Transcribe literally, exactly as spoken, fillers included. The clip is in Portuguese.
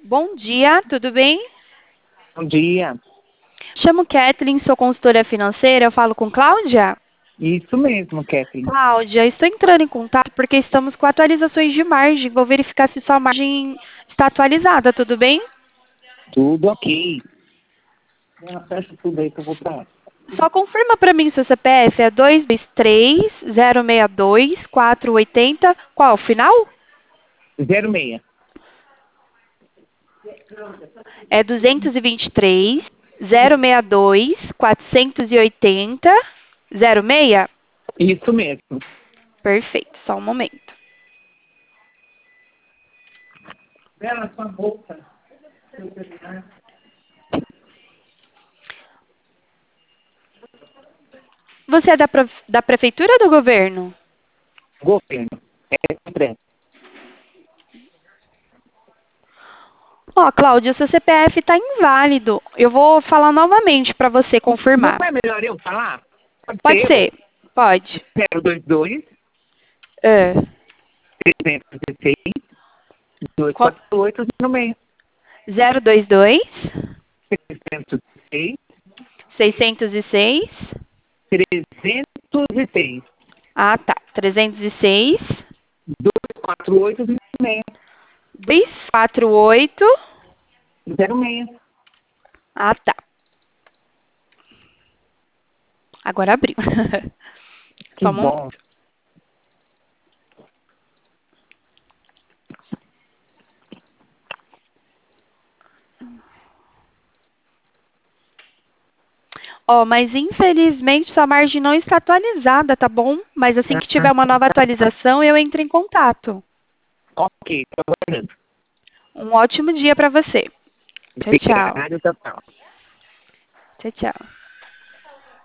Bom dia, tudo bem? Bom dia. Chamo Kathleen, sou consultora financeira, eu falo com Cláudia? Isso mesmo, Kathleen. Cláudia, estou entrando em contato porque estamos com atualizações de margem. Vou verificar se sua margem está atualizada, tudo bem? Tudo ok. Ela fecha tudo aí que eu vou pra lá. Só confirma para mim seu C P F, é dois dois três, zero seis dois, quatro oito zero. Qual, o final? Zero meia. É duzentos e vinte e três, zero seis dois, quatrocentos e oitenta, zero seis? Isso mesmo. Perfeito, só um momento. Bela sua bolsa. Você é da, pro- da prefeitura ou do governo? Governo. É empresa. Ó, Cláudia, seu C P F está inválido. Eu vou falar novamente para você Não confirmar. é melhor eu falar? Pode Pode ser eu. ser. Pode. zero dois dois, É. trezentos e seis, dois Qual- quatro oito no meio. zero dois dois, trezentos e seis, seiscentos e seis. trezentos e seis, Ah, tá. trezentos e seis, dois quatro oito no meio. dois quatro oito. Zero meia. Ah, tá. Agora abriu. Que Só um momento. bom. Ó, mas infelizmente sua margem não está atualizada, tá bom? Mas assim que tiver uma nova atualização, eu entro em contato. Ok, tô aguardando. Um ótimo dia para você. Tchau, tchau. Obrigado, tchau, tchau. Tchau, tchau.